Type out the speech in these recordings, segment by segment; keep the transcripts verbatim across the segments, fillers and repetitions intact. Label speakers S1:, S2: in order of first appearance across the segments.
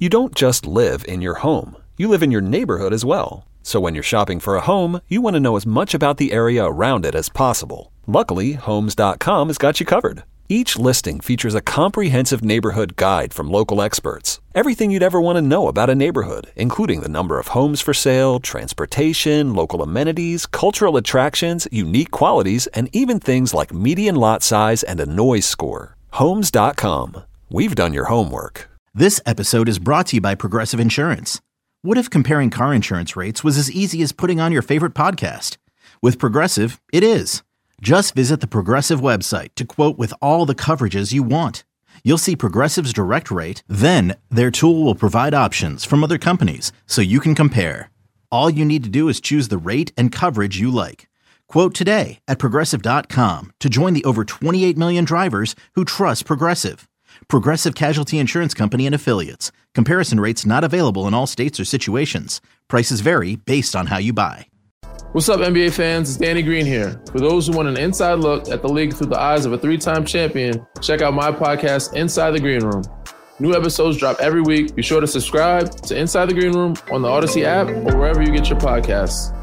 S1: You don't just live in your home. You live in your neighborhood as well. So when you're shopping for a home, you want to know as much about the area around it as possible. Luckily, Homes dot com has got you covered. Each listing features a comprehensive neighborhood guide from local experts. Everything you'd ever want to know about a neighborhood, including the number of homes for sale, transportation, local amenities, cultural attractions, unique qualities, and even things like median lot size and a noise score. Homes dot com. We've done your homework.
S2: This episode is brought to you by Progressive Insurance. What if comparing car insurance rates was as easy as putting on your favorite podcast? With Progressive, it is. Just visit the Progressive website to quote with all the coverages you want. You'll see Progressive's direct rate, then their tool will provide options from other companies so you can compare. All you need to do is choose the rate and coverage you like. Quote today at Progressive dot com to join the over twenty-eight million drivers who trust Progressive. Progressive Casualty Insurance Company and Affiliates. Comparison rates not available in all states or situations. Prices vary based on how you buy.
S3: What's up, N B A fans? It's Danny Green here. For those who want an inside look at the league through the eyes of a three-time champion, check out my podcast, Inside the Green Room. New episodes drop every week. Be sure to subscribe to Inside the Green Room on the Odyssey app or wherever you get your podcasts.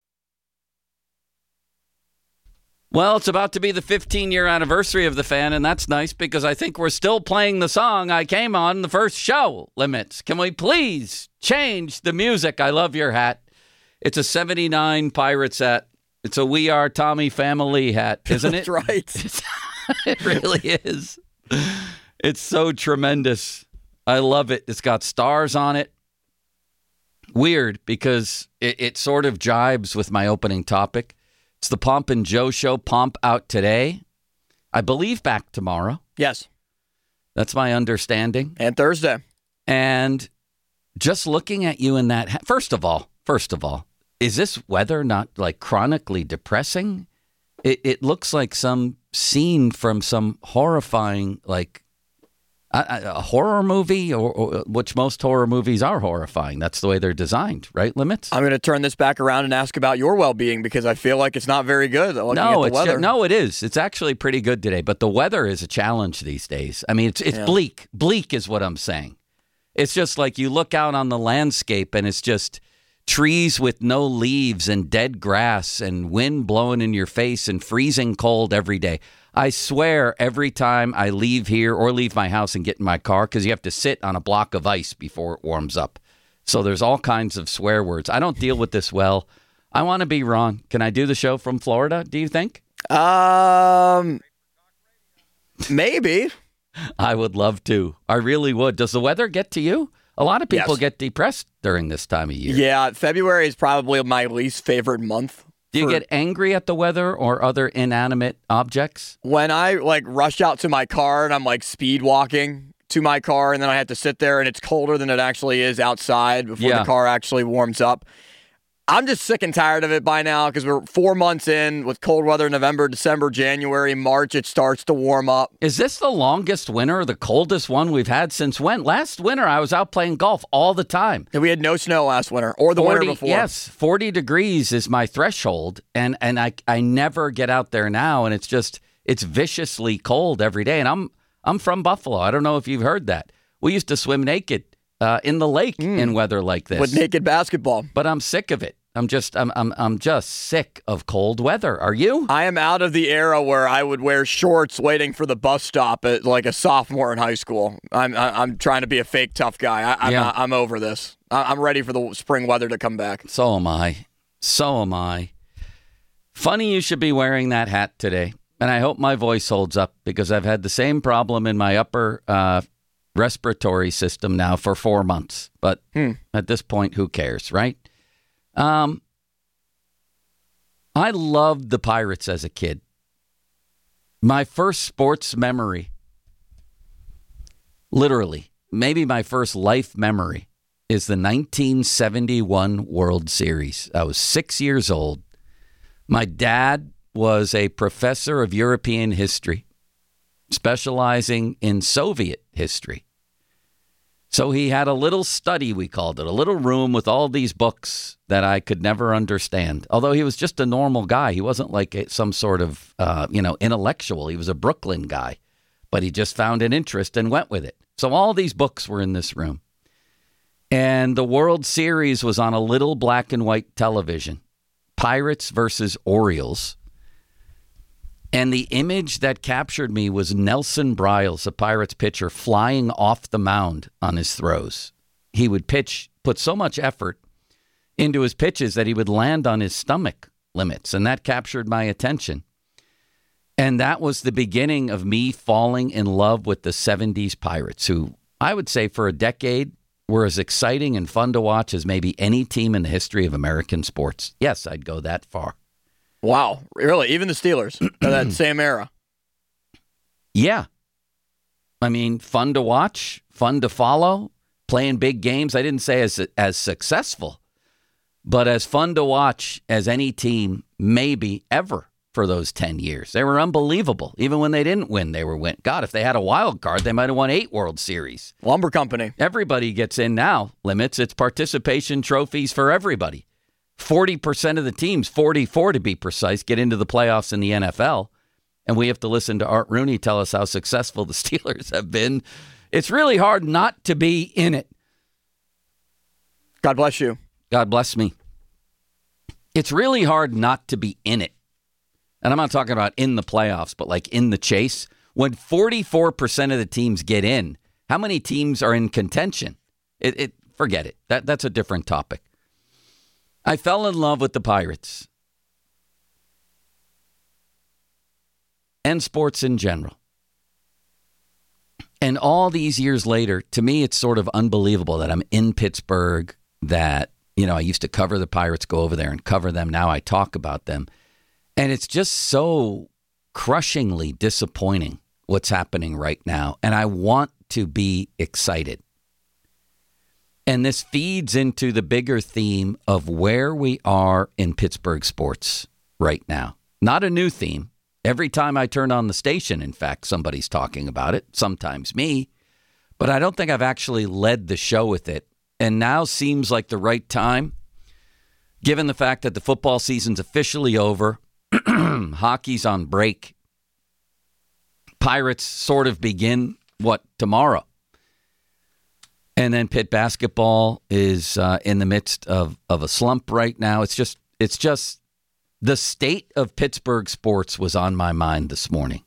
S4: Well, it's about to be the fifteen-year anniversary of The Fan, and that's nice because I think we're still playing the song I came on the first show, Limits. Can we please change the music? I love your hat. It's a seventy-nine Pirates hat. It's a We Are Tommy Family hat, isn't it?
S5: That's right.
S4: It really is. It's so tremendous. I love it. It's got stars on it. Weird because it, it sort of jibes with my opening topic. It's the Pomp and Joe Show. Pomp out today. I believe back tomorrow.
S5: Yes.
S4: That's my understanding.
S5: And Thursday.
S4: And just looking at you in that hat, first of all, first of all, is this weather not like chronically depressing? It, it looks like some scene from some horrifying, like a, a horror movie, or, or which most horror movies are horrifying. That's the way they're designed, right? Limits.
S5: I'm going to turn this back around and ask about your well-being because I feel like it's not very good.
S4: No, it's
S5: weather.
S4: Just, no, it is. It's actually pretty good today, but the weather is a challenge these days. I mean, it's it's
S5: yeah.
S4: bleak. Bleak is what I'm saying. It's just like you look out on the landscape and it's just trees with no leaves and dead grass and wind blowing in your face and freezing cold every day. I swear every time I leave here or leave my house and get in my car, because you have to sit on a block of ice before it warms up. So there's all kinds of swear words. I don't deal with this well. I want to be wrong. Can I do the show from Florida, do you think?
S5: Um, maybe.
S4: I would love to. I really would. Does the weather get to you? A lot of people
S5: Yes.
S4: get depressed during this time of year.
S5: Yeah, February is probably my least favorite month.
S4: Do you
S5: for-
S4: get angry at the weather or other inanimate objects?
S5: When I like rush out to my car and I'm like speed walking to my car and then I have to sit there and it's colder than it actually is outside before
S4: Yeah.
S5: the car actually warms up. I'm just sick and tired of it by now because we're four months in with cold weather, November, December, January, March, it starts to warm up.
S4: Is this the longest winter or the coldest one we've had since when? Last winter, I was out playing golf all the time.
S5: And we had no snow last winter or the winter before.
S4: Yes, forty degrees is my threshold, and, and I, I never get out there now, and it's just, it's viciously cold every day. And I'm I'm from Buffalo. I don't know if you've heard that. We used to swim naked uh, in the lake
S5: Mm.
S4: in weather like this.
S5: With naked basketball.
S4: But I'm sick of it. I'm just I'm I'm I'm just sick of cold weather. Are you?
S5: I am out of the era where I would wear shorts waiting for the bus stop at like a sophomore in high school. I'm I'm trying to be a fake tough guy. I, I'm
S4: Yeah.
S5: I'm over this. I'm ready for the spring weather to come back.
S4: So am I. So am I. Funny you should be wearing that hat today. And I hope my voice holds up because I've had the same problem in my upper uh, respiratory system now for four months. But
S5: Hmm.
S4: at this point, who cares, right? Um, I loved the Pirates as a kid. My first sports memory, literally, maybe my first life memory, is the nineteen seventy-one World Series. I was six years old. My dad was a professor of European history, specializing in Soviet history. So he had a little study, we called it, a little room with all these books that I could never understand. Although he was just a normal guy. He wasn't like a, some sort of, uh, you know, intellectual. He was a Brooklyn guy. But he just found an interest and went with it. So all these books were in this room. And the World Series was on a little black and white television. Pirates versus Orioles. And the image that captured me was Nelson Bryles, a Pirates pitcher, flying off the mound on his throws. He would pitch, put so much effort into his pitches that he would land on his stomach limits. And that captured my attention. And that was the beginning of me falling in love with the seventies Pirates, who I would say for a decade were as exciting and fun to watch as maybe any team in the history of American sports. Yes, I'd go that far.
S5: Wow. Really? Even the Steelers of that same era?
S4: Yeah. I mean, fun to watch, fun to follow, playing big games. I didn't say as as successful, but as fun to watch as any team maybe ever for those ten years. They were unbelievable. Even when they didn't win, they were win. God, if they had a wild card, they might have won eight World Series.
S5: Lumber Company.
S4: Everybody gets in now. Limits. It's participation trophies for everybody. forty percent of the teams, forty-four to be precise, get into the playoffs in the N F L. And we have to listen to Art Rooney tell us how successful the Steelers have been. It's really hard not to be in it.
S5: God bless you.
S4: God bless me. It's really hard not to be in it. And I'm not talking about in the playoffs, but like in the chase. When forty-four percent of the teams get in, how many teams are in contention? It, it forget it. That that's a different topic. I fell in love with the Pirates and sports in general. And all these years later, to me, it's sort of unbelievable that I'm in Pittsburgh, that, you know, I used to cover the Pirates, go over there and cover them. Now I talk about them. And it's just so crushingly disappointing what's happening right now. And I want to be excited. And this feeds into the bigger theme of where we are in Pittsburgh sports right now. Not a new theme. Every time I turn on the station, in fact, somebody's talking about it, sometimes me. But I don't think I've actually led the show with it. And now seems like the right time, given the fact that the football season's officially over. Hockey's on break. Pirates sort of begin, what, tomorrow? And then Pitt basketball is uh, in the midst of, of a slump right now. It's just, it's just the state of Pittsburgh sports was on my mind this morning.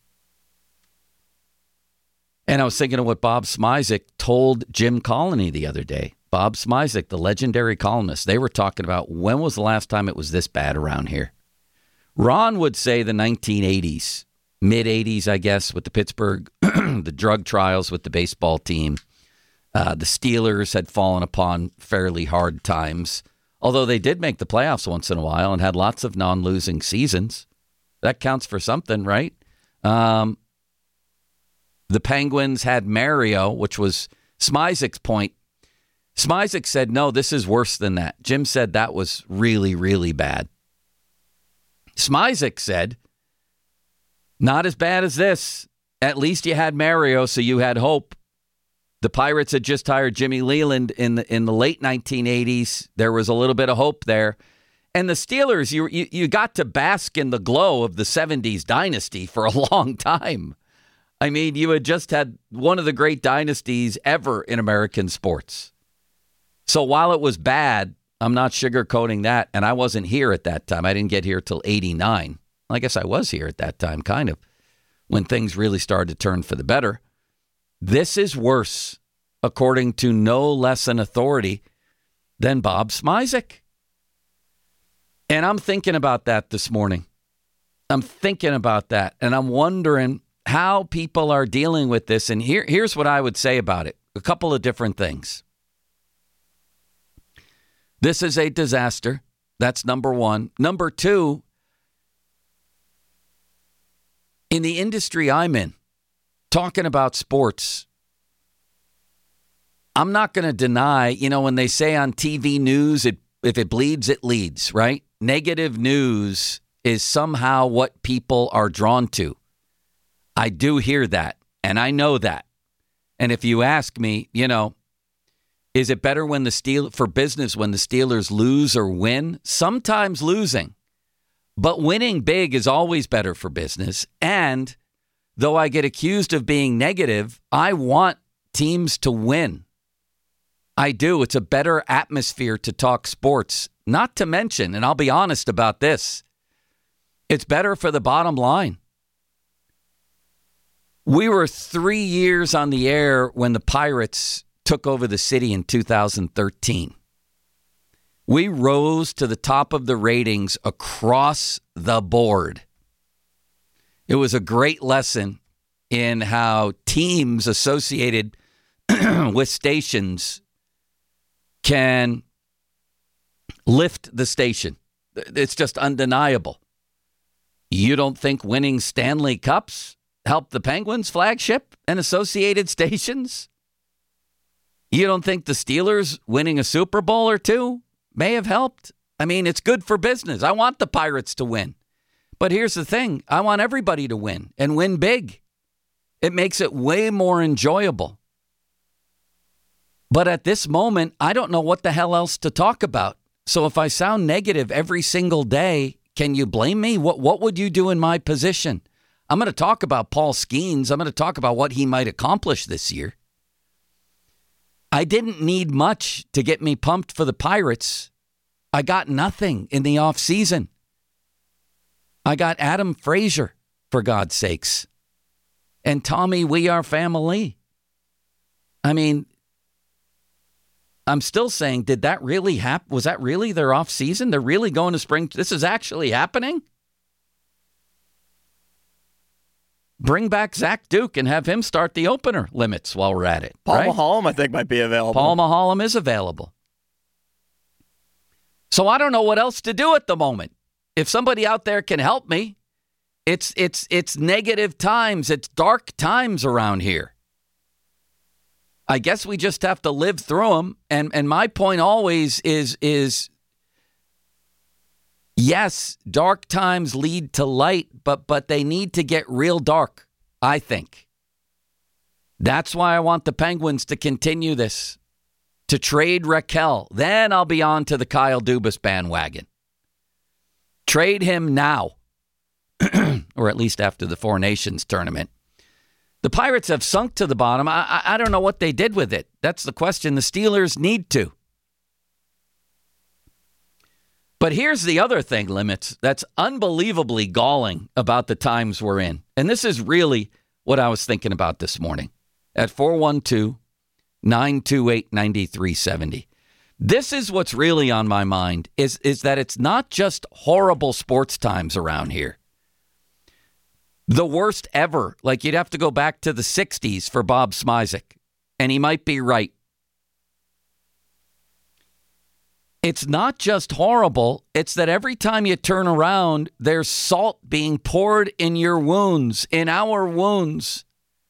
S4: And I was thinking of what Bob Smizik told Jim Colony the other day. Bob Smizik, the legendary columnist, they were talking about when was the last time it was this bad around here. Ron would say the nineteen eighties, mid-eighties, I guess, with the Pittsburgh, the drug trials with the baseball team. Uh, the Steelers had fallen upon fairly hard times, although they did make the playoffs once in a while and had lots of non-losing seasons. That counts for something, right? Um, the Penguins had Mario, which was Smizik's point. Smizik said, no, this is worse than that. Jim said that was really, really bad. Smizik said, not as bad as this. At least you had Mario, so you had hope. The Pirates had just hired Jimmy Leland in the in the late nineteen eighties. There was a little bit of hope there. And the Steelers, you, you, you got to bask in the glow of the seventies dynasty for a long time. I mean, you had just had one of the great dynasties ever in American sports. So while it was bad, I'm not sugarcoating that, and I wasn't here at that time. I didn't get here till eighty-nine. I guess I was here at that time, kind of, when things really started to turn for the better. This is worse, according to no less an authority than Bob Smizik. And I'm thinking about that this morning. I'm thinking about that, and I'm wondering how people are dealing with this. And here, here's what I would say about it. A couple of different things. This is a disaster. That's number one. Number two, in the industry I'm in, talking about sports, I'm not going to deny, you know, when they say on T V news, it, if it bleeds, it leads, right? Negative news is somehow what people are drawn to. I do hear that, and I know that. And if you ask me, you know, is it better when the Steel for business when the Steelers lose or win? Sometimes losing. But winning big is always better for business. And though I get accused of being negative, I want teams to win. I do. It's a better atmosphere to talk sports. Not to mention, and I'll be honest about this, it's better for the bottom line. We were three years on the air when the Pirates took over the city in two thousand thirteen. We rose to the top of the ratings across the board. It was a great lesson in how teams associated with stations can lift the station. It's just undeniable. You don't think winning Stanley Cups helped the Penguins flagship and associated stations? You don't think the Steelers winning a Super Bowl or two may have helped? I mean, it's good for business. I want the Pirates to win. But here's the thing. I want everybody to win and win big. It makes it way more enjoyable. But at this moment, I don't know what the hell else to talk about. So if I sound negative every single day, can you blame me? What what would you do in my position? I'm going to talk about Paul Skeens. I'm going to talk about what he might accomplish this year. I didn't need much to get me pumped for the Pirates. I got nothing in the offseason. I got Adam Frazier, for God's sakes. And Tommy, we are family. I mean, I'm still saying, did that really happen? Was that really their off season? They're really going to spring. This is actually happening? Bring back Zach Duke and have him start the opener limits while we're at it.
S5: Paul
S4: right?
S5: Maholm, I think, might be available.
S4: Paul Maholm is available. So I don't know what else to do at the moment. If somebody out there can help me, it's it's it's negative times. It's dark times around here. I guess we just have to live through them. And and my point always is is yes, dark times lead to light, but but they need to get real dark, I think. That's why I want the Penguins to continue this, to trade Raquel. Then I'll be on to the Kyle Dubas bandwagon. Trade him now, or at least after the Four Nations tournament. The Pirates have sunk to the bottom. I, I, I don't know what they did with it. That's the question. The Steelers need to. But here's the other thing, Limits, that's unbelievably galling about the times we're in. And this is really what I was thinking about this morning at four one two, nine two eight, nine three seven zero. This is what's really on my mind, is, is that it's not just horrible sports times around here. The worst ever. Like, you'd have to go back to the sixties for Bob Smizek, and he might be right. It's not just horrible. It's that every time you turn around, there's salt being poured in your wounds, in our wounds,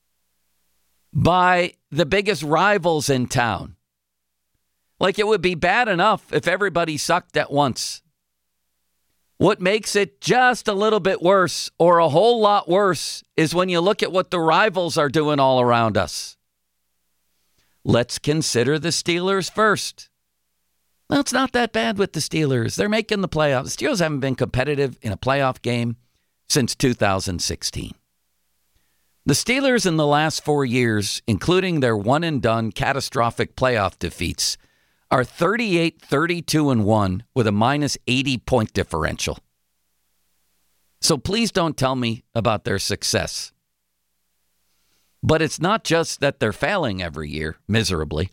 S4: by the biggest rivals in town. Like, it would be bad enough if everybody sucked at once. What makes it just a little bit worse, or a whole lot worse, is when you look at what the rivals are doing all around us. Let's consider the Steelers first. Well, it's not that bad with the Steelers. They're making the playoffs. The Steelers haven't been competitive in a playoff game since two thousand sixteen. The Steelers in the last four years, including their one-and-done catastrophic playoff defeats, are thirty-eight, thirty-two, and one with a minus eighty point differential. So please don't tell me about their success. But it's not just that they're failing every year miserably.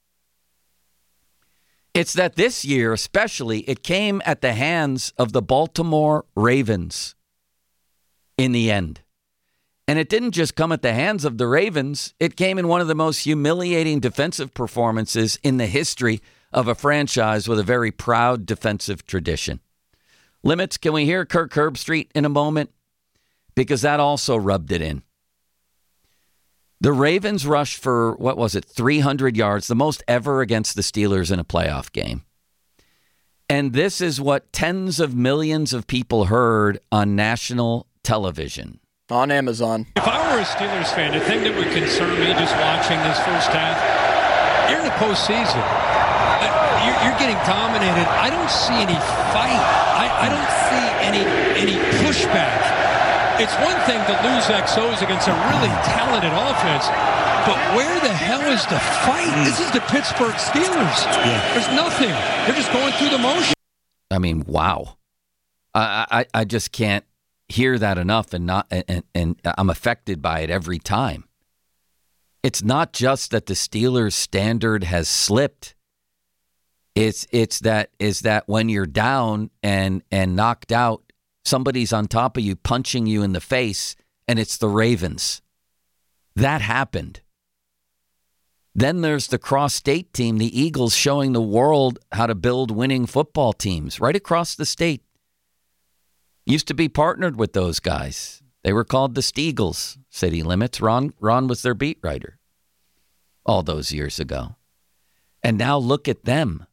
S4: It's that this year, especially, it came at the hands of the Baltimore Ravens in the end. And it didn't just come at the hands of the Ravens. It came in one of the most humiliating defensive performances in the history of a franchise with a very proud defensive tradition. Limits, can we hear Kirk Herbstreit in a moment? Because that also rubbed it in. The Ravens rushed for, what was it, three hundred yards, the most ever against the Steelers in a playoff game. And this is what tens of millions of people heard on national television.
S5: On Amazon.
S6: If I were a Steelers fan, the thing that would concern me just watching this first half, you're in the postseason. You're, you're getting dominated. I don't see any fight. I, I don't see any any pushback. It's one thing to lose X Os against a really talented offense. But where the hell is the fight? Mm. This is the Pittsburgh Steelers. Yeah. There's nothing. They're just going through the motion.
S4: I mean, wow. I, I, I just can't hear that enough, and not and, and I'm affected by it every time. It's not just that the Steelers' standard has slipped. It's it's that is that when you're down and and knocked out, somebody's on top of you punching you in the face, and it's the Ravens. That happened. Then there's the cross-state team, the Eagles, showing the world how to build winning football teams right across the state. Used to be partnered with those guys. They were called the Steagles, City Limits. Ron, Ron was their beat writer all those years ago. And now look at them.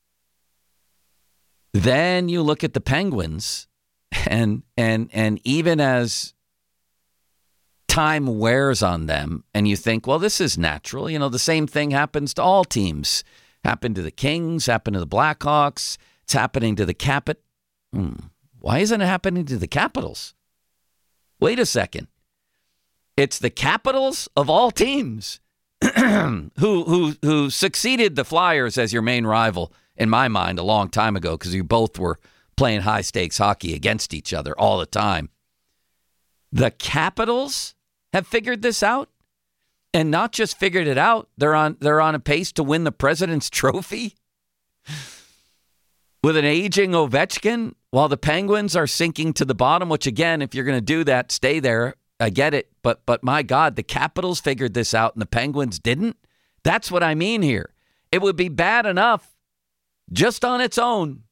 S4: Then you look at the Penguins, and and and even as time wears on them, and you think, well, this is natural. You know, the same thing happens to all teams. Happened to the Kings, happened to the Blackhawks. It's happening to the Capit. Hmm. Why isn't it happening to the Capitals? Wait a second. It's the Capitals of all teams who who who succeeded the Flyers as your main rival, in my mind, a long time ago, because you both were playing high-stakes hockey against each other all the time. The Capitals have figured this out, and not just figured it out, they're on they're on a pace to win the President's Trophy with an aging Ovechkin, while the Penguins are sinking to the bottom, which, again, if you're going to do that, stay there. I get it. But, but my God, the Capitals figured this out and the Penguins didn't. That's what I mean here. It would be bad enough just on its own.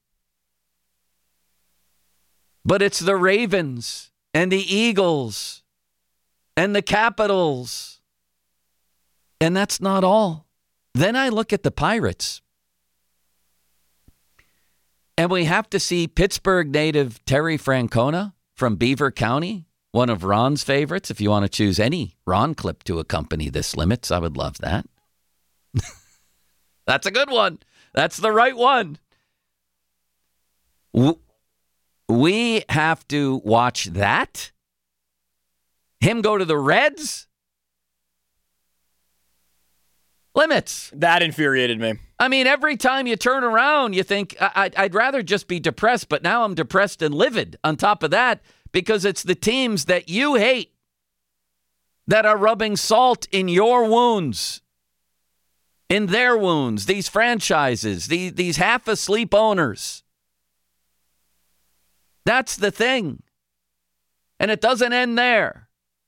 S4: But it's the Ravens and the Eagles and the Capitals. And that's not all. Then I look at the Pirates. And we have to see Pittsburgh native Terry Francona from Beaver County, one of Ron's favorites. If you want to choose any Ron clip to accompany this Limits, I would love that. That's a good one. That's the right one. We have to watch that. Him go to the Reds. Limits.
S5: That infuriated me.
S4: I mean, every time you turn around, you think, I- I'd rather just be depressed, but now I'm depressed and livid on top of that, because it's the teams that you hate that are rubbing salt in your wounds, in their wounds, these franchises, these, these half-asleep owners. That's the thing. And it doesn't end there.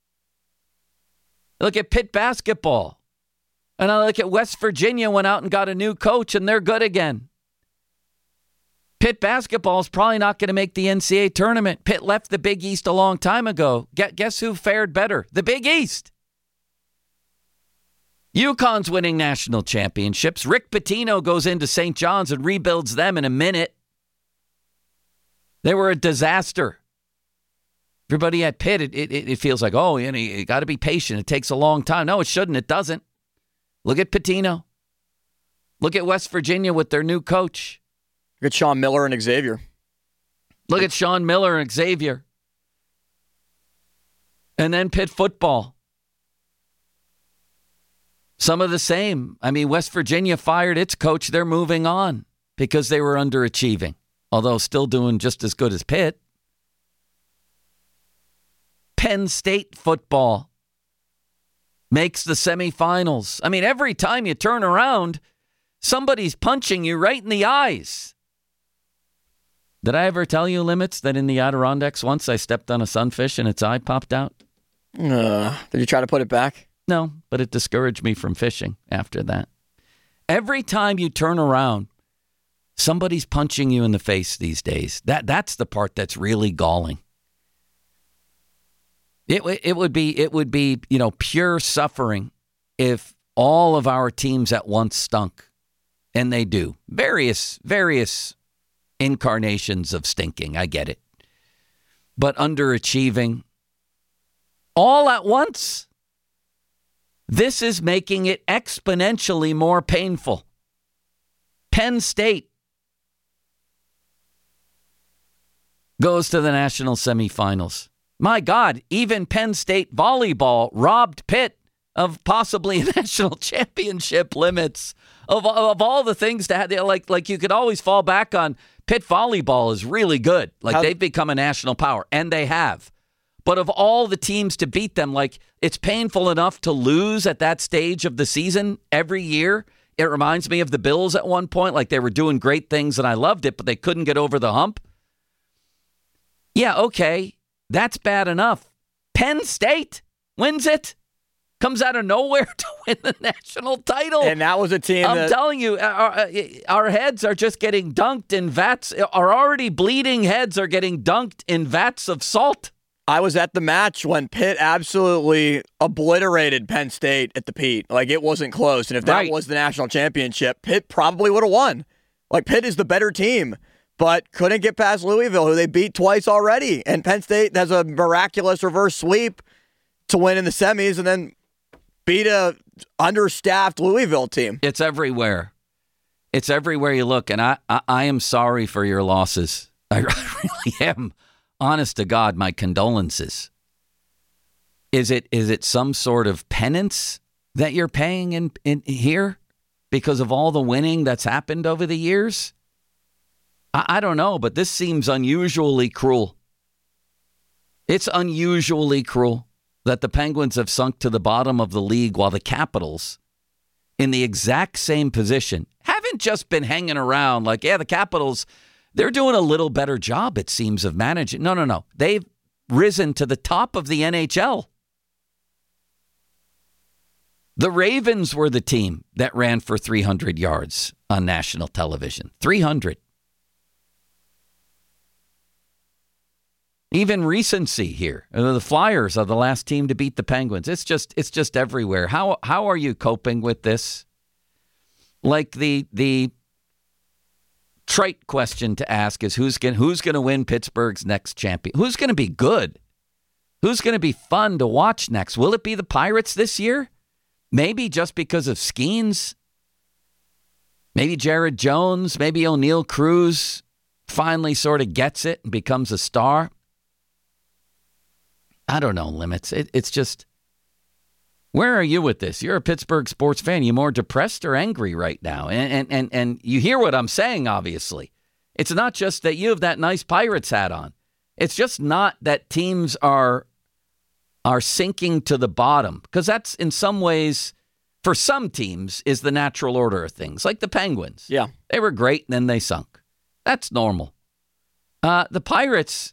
S4: Look at Pitt basketball. And I look at West Virginia, went out and got a new coach, and they're good again. Pitt basketball is probably not going to make the N C double A tournament. Pitt left the Big East a long time ago. Guess who fared better? The Big East. UConn's winning national championships. Rick Pitino goes into Saint John's and rebuilds them in a minute. They were a disaster. Everybody at Pitt, it, it, it feels like, oh, you know, you got to be patient. It takes a long time. No, it shouldn't. It doesn't. Look at Pitino. Look at West Virginia with their new coach.
S5: Look at Sean Miller and Xavier.
S4: Look at Sean Miller and Xavier. And then Pitt football. Some of the same. I mean, West Virginia fired its coach. They're moving on because they were underachieving, although still doing just as good as Pitt. Penn State football makes the semifinals. I mean, every time you turn around, somebody's punching you right in the eyes. Did I ever tell you, Limits, that in the Adirondacks once I stepped on a sunfish and its eye popped out?
S5: Uh, did you try to put it back?
S4: No, but it discouraged me from fishing after that. Every time you turn around, somebody's punching you in the face these days. That that's the part that's really galling. It it would be it would be, you know, pure suffering if all of our teams at once stunk, and they do. Various various incarnations of stinking. I get it, but underachieving all at once. This is making it exponentially more painful. Penn State goes to the national semifinals. My God, even Penn State volleyball robbed Pitt of possibly a national championship limits of of all the things to have. Like like you could always fall back on. Pitt volleyball is really good. Like
S5: How-
S4: they've become a national power, and they have. But of all the teams to beat them, like it's painful enough to lose at that stage of the season every year. It reminds me of the Bills at one point. Like they were doing great things and I loved it, but they couldn't get over the hump. Yeah, okay. That's bad enough. Penn State wins it. Comes out of nowhere to win the national title.
S5: And that was a team
S4: I'm
S5: that...
S4: telling you, our, our heads are just getting dunked in vats. Our already bleeding heads are getting dunked in vats of salt.
S5: I was at the match when Pitt absolutely obliterated Penn State at the Pete. Like, it wasn't close. And if that
S4: Right.
S5: was the national championship, Pitt probably would have won. Like, Pitt is the better team, but couldn't get past Louisville, who they beat twice already. And Penn State has a miraculous reverse sweep to win in the semis and then beat a understaffed Louisville team.
S4: It's everywhere. It's everywhere you look. And I, I, I am sorry for your losses. I really am. Honest to God, my condolences. Is it is it some sort of penance that you're paying in, in here because of all the winning that's happened over the years? I, I don't know, but this seems unusually cruel. It's unusually cruel that the Penguins have sunk to the bottom of the league while the Capitals, in the exact same position, haven't just been hanging around like, yeah, the Capitals, they're doing a little better job, it seems, of managing. No, no, no. They've risen to the top of the N H L. The Ravens were the team that ran for three hundred yards on national television. three hundred. Even recency here. The Flyers are the last team to beat the Penguins. It's just it's just everywhere. How how are you coping with this? Like the the trite question to ask is who's going who's going to win Pittsburgh's next champion? Who's going to be good? Who's going to be fun to watch next? Will it be the Pirates this year? Maybe just because of Skeens. Maybe Jared Jones. Maybe O'Neal Cruz finally sort of gets it and becomes a star. I don't know, Limits. It, it's just, where are you with this? You're a Pittsburgh sports fan. You more depressed or angry right now? And, and and and you hear what I'm saying, obviously. It's not just that you have that nice Pirates hat on. It's just not that teams are are sinking to the bottom, because that's in some ways, for some teams, is the natural order of things. Like the Penguins.
S5: Yeah.
S4: They were great and then they sunk. That's normal. Uh, the Pirates,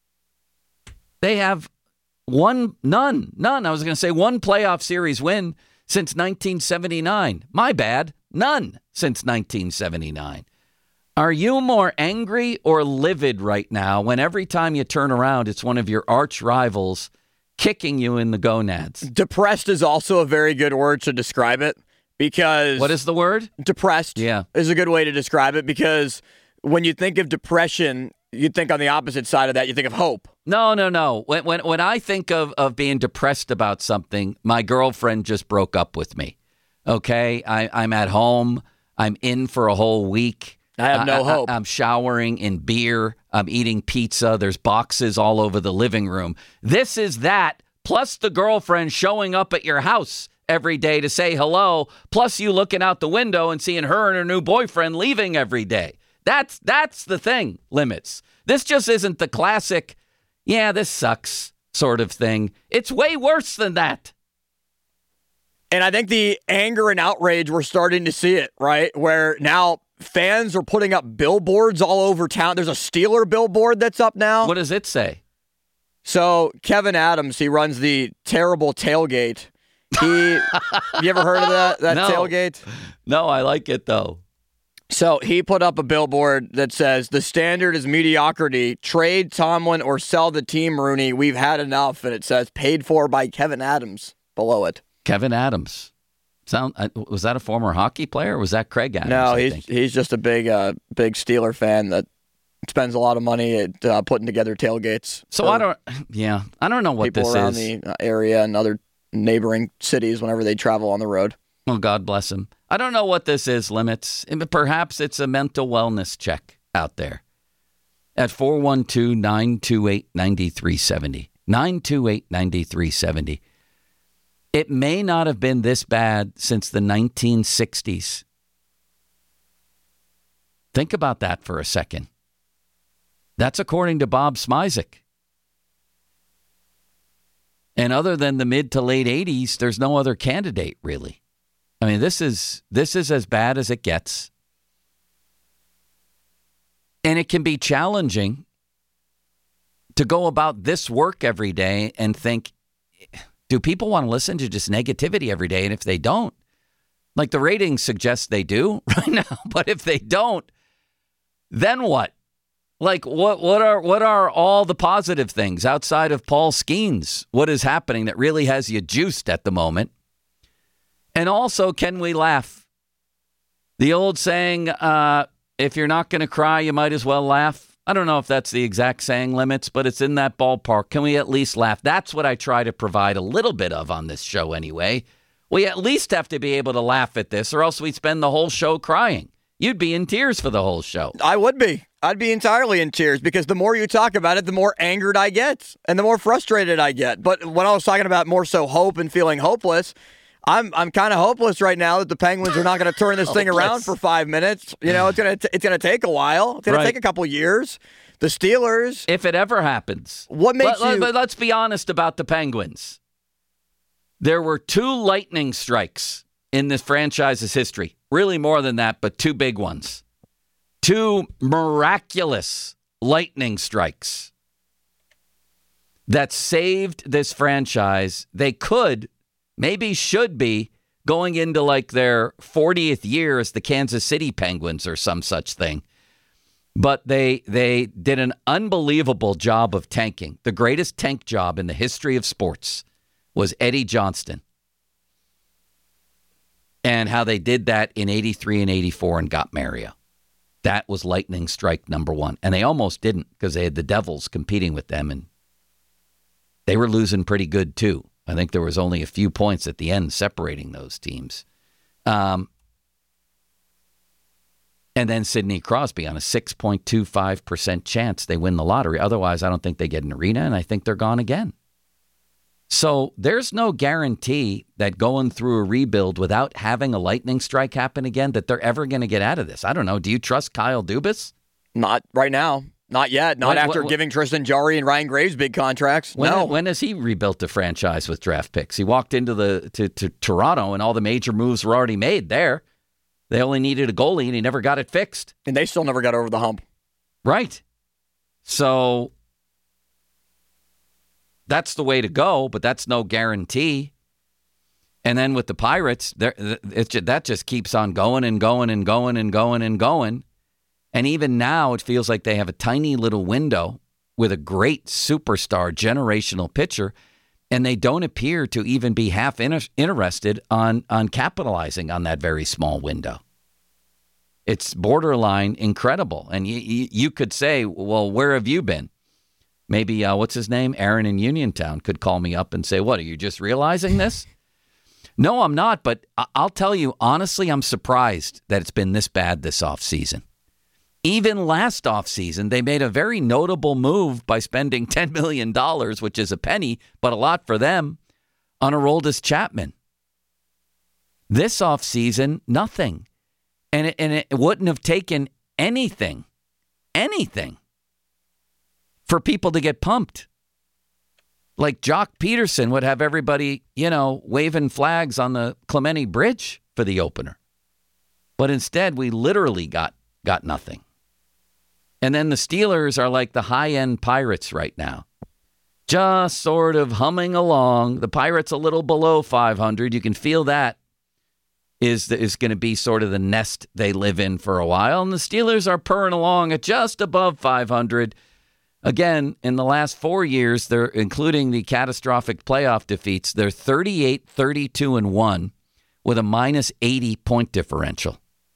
S4: they have one, none, none. I was going to say one playoff series win since nineteen seventy-nine. My bad. None since nineteen seventy-nine. Are you more angry or livid right now when every time you turn around, it's one of your arch rivals kicking you in the gonads?
S5: Depressed is also a very good word to describe it, because...
S4: What is the word?
S5: Depressed
S4: Yeah.
S5: is a good way to describe it, because when you think of depression, you think on the opposite side of that, you think of hope.
S4: No, no, no. When when when I think of, of being depressed about something, my girlfriend just broke up with me. Okay? I, I'm at home. I'm in for a whole week.
S5: I have no
S4: I,
S5: hope.
S4: I, I'm showering in beer. I'm eating pizza. There's boxes all over the living room. This is that, plus the girlfriend showing up at your house every day to say hello, plus you looking out the window and seeing her and her new boyfriend leaving every day. That's that's the thing, Limits. This just isn't the classic, yeah, this sucks sort of thing. It's way worse than that.
S5: And I think the anger and outrage, we're starting to see it, right? Where now fans are putting up billboards all over town. There's a Steeler billboard that's up now.
S4: What does it say?
S5: So Kevin Adams, he runs the terrible tailgate. He, you ever heard of that, that
S4: No.
S5: tailgate?
S4: No, I like it, though.
S5: So he put up a billboard that says, "The standard is mediocrity. Trade Tomlin or sell the team, Rooney. We've had enough." And it says, "Paid for by Kevin Adams" below it.
S4: Kevin Adams. Sound uh, was that a former hockey player or was that Craig Adams?
S5: No,
S4: I
S5: he's
S4: think?
S5: he's just a big uh, big Steeler fan that spends a lot of money at uh, putting together tailgates.
S4: So I don't, yeah, I don't know what
S5: people
S4: this
S5: around
S4: is.
S5: the area and other neighboring cities whenever they travel on the road.
S4: Well, God bless him. I don't know what this is, Limits. Perhaps it's a mental wellness check out there. At four one two, nine two eight, nine three seven zero. nine two eight, nine three seven zero. It may not have been this bad since the nineteen sixties. Think about that for a second. That's according to Bob Smizik. And other than the mid to late eighties, there's no other candidate, really. I mean, this is this is as bad as it gets. And it can be challenging to go about this work every day and think, do people want to listen to just negativity every day? And if they don't, like the ratings suggest they do right now, but if they don't, then what? Like, what what are what are all the positive things outside of Paul Skeens? What is happening that really has you juiced at the moment? And also, can we laugh? The old saying, uh, if you're not going to cry, you might as well laugh. I don't know if that's the exact saying limits, but it's in that ballpark. Can we at least laugh? That's what I try to provide a little bit of on this show anyway. We at least have to be able to laugh at this, or else we'd spend the whole show crying. You'd be in tears for the whole show.
S5: I would be. I'd be entirely in tears because the more you talk about it, the more angered I get and the more frustrated I get. But when I was talking about more so hope and feeling hopeless, I'm I'm kind of hopeless right now that the Penguins are not going to turn this thing around for five minutes. You know, it's gonna t- it's gonna take a while. It's gonna
S4: right.
S5: take a couple years. The Steelers,
S4: if it ever happens,
S5: what makes
S4: let,
S5: you?
S4: Let, let's be honest about the Penguins. There were two lightning strikes in this franchise's history. Really more than that, but two big ones. Two miraculous lightning strikes that saved this franchise. They could, maybe should be, going into like their fortieth year as the Kansas City Penguins or some such thing. But they they did an unbelievable job of tanking. The greatest tank job in the history of sports was Eddie Johnston. And how they did that in eighty-three and eighty-four and got Mario. That was lightning strike number one. And they almost didn't because they had the Devils competing with them. And they were losing pretty good, too. I think there was only a few points at the end separating those teams. Um, and then Sidney Crosby on a six point two five percent chance they win the lottery. Otherwise, I don't think they get an arena, and I think they're gone again. So there's no guarantee that going through a rebuild without having a lightning strike happen again, that they're ever going to get out of this. I don't know. Do you trust Kyle Dubas?
S5: Not right now. Not yet. Not
S4: when,
S5: after
S4: when,
S5: giving Tristan Jarry and Ryan Graves big contracts.
S4: When,
S5: no.
S4: When has he rebuilt a franchise with draft picks? He walked into the to, to Toronto and all the major moves were already made there. They only needed a goalie and he never got it fixed.
S5: And they still never got over the hump.
S4: Right. So that's the way to go, but that's no guarantee. And then with the Pirates, it just, that just keeps on going and going and going and going and going. And even now, it feels like they have a tiny little window with a great superstar generational pitcher, and they don't appear to even be half in- interested on, on capitalizing on that very small window. It's borderline incredible. And you, you, you could say, well, where have you been? Maybe, uh, what's his name? Aaron in Uniontown could call me up and say, what, are you just realizing this? No, I'm not. But I'll tell you, honestly, I'm surprised that it's been this bad this offseason. Even last offseason, they made a very notable move by spending ten million dollars, which is a penny, but a lot for them, on Aroldis Chapman. This offseason, nothing. And it, and it wouldn't have taken anything, anything, for people to get pumped. Like Jock Peterson would have everybody, you know, waving flags on the Clemente Bridge for the opener. But instead, we literally got got nothing. And then the Steelers are like the high-end Pirates right now. Just sort of humming along. The Pirates a little below five hundred. You can feel that is, is going to be sort of the nest they live in for a while. And the Steelers are purring along at just above five hundred. Again, in the last four years, they're including the catastrophic playoff defeats, they're thirty-eight, thirty-two, and one with a minus eighty point differential.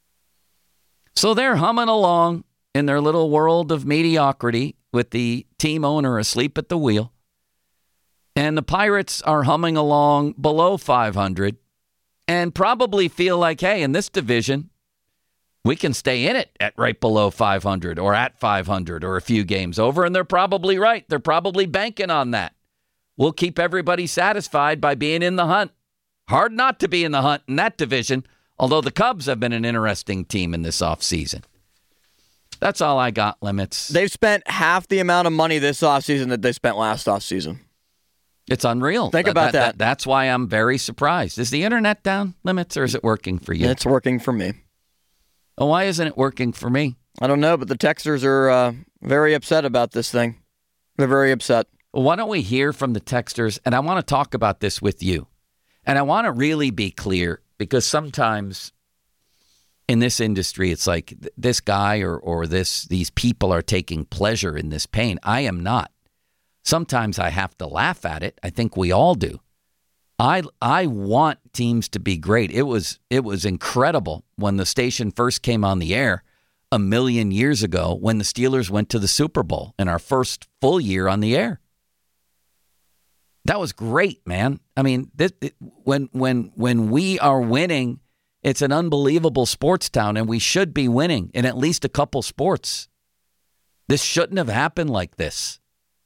S4: So they're humming along in their little world of mediocrity with the team owner asleep at the wheel. And the Pirates are humming along below five hundred and probably feel like, hey, in this division, we can stay in it at right below five hundred or at five hundred or a few games over. And they're probably right. They're probably banking on that. We'll keep everybody satisfied by being in the hunt. Hard not to be in the hunt in that division, although the Cubs have been an interesting team in this offseason. That's all I got, Limits.
S5: They've spent half the amount of money this offseason that they spent last offseason.
S4: It's unreal.
S5: Think about that, that.
S4: that. That's why I'm very surprised. Is the internet down, Limits, or is it working for you?
S5: It's working for me.
S4: Oh, why isn't it working for me?
S5: I don't know, but the texters are uh, very upset about this thing. They're very upset.
S4: Well, why don't we hear from the texters? And I want to talk about this with you. And I want to really be clear, because sometimes in this industry, it's like th- this guy or or this these people are taking pleasure in this pain. I am not. Sometimes I have to laugh at it. I think we all do. I I want teams to be great. It was it was incredible when the station first came on the air a million years ago when the Steelers went to the Super Bowl in our first full year on the air. That was great, man. I mean, this, it, when when when we are winning, it's an unbelievable sports town, and we should be winning in at least a couple sports. This shouldn't have happened like this.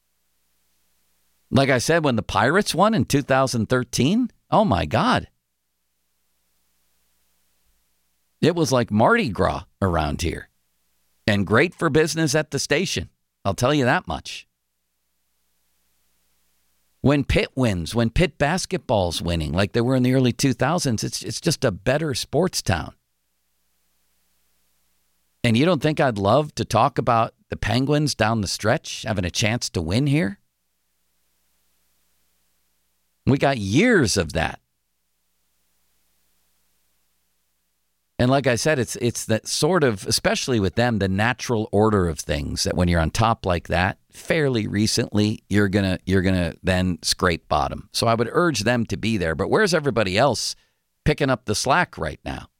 S4: Like I said, when the Pirates won in two thousand thirteen, oh my God. It was like Mardi Gras around here. And great for business at the station. I'll tell you that much. When Pitt wins, when Pitt basketball's winning, like they were in the early two thousands, it's it's just a better sports town. And you don't think I'd love to talk about the Penguins down the stretch having a chance to win here? We got years of that. And like I said, it's it's that sort of, especially with them, the natural order of things that when you're on top like that, fairly recently, you're gonna you're gonna then scrape bottom. So I would urge them to be there. But where's everybody else picking up the slack right now?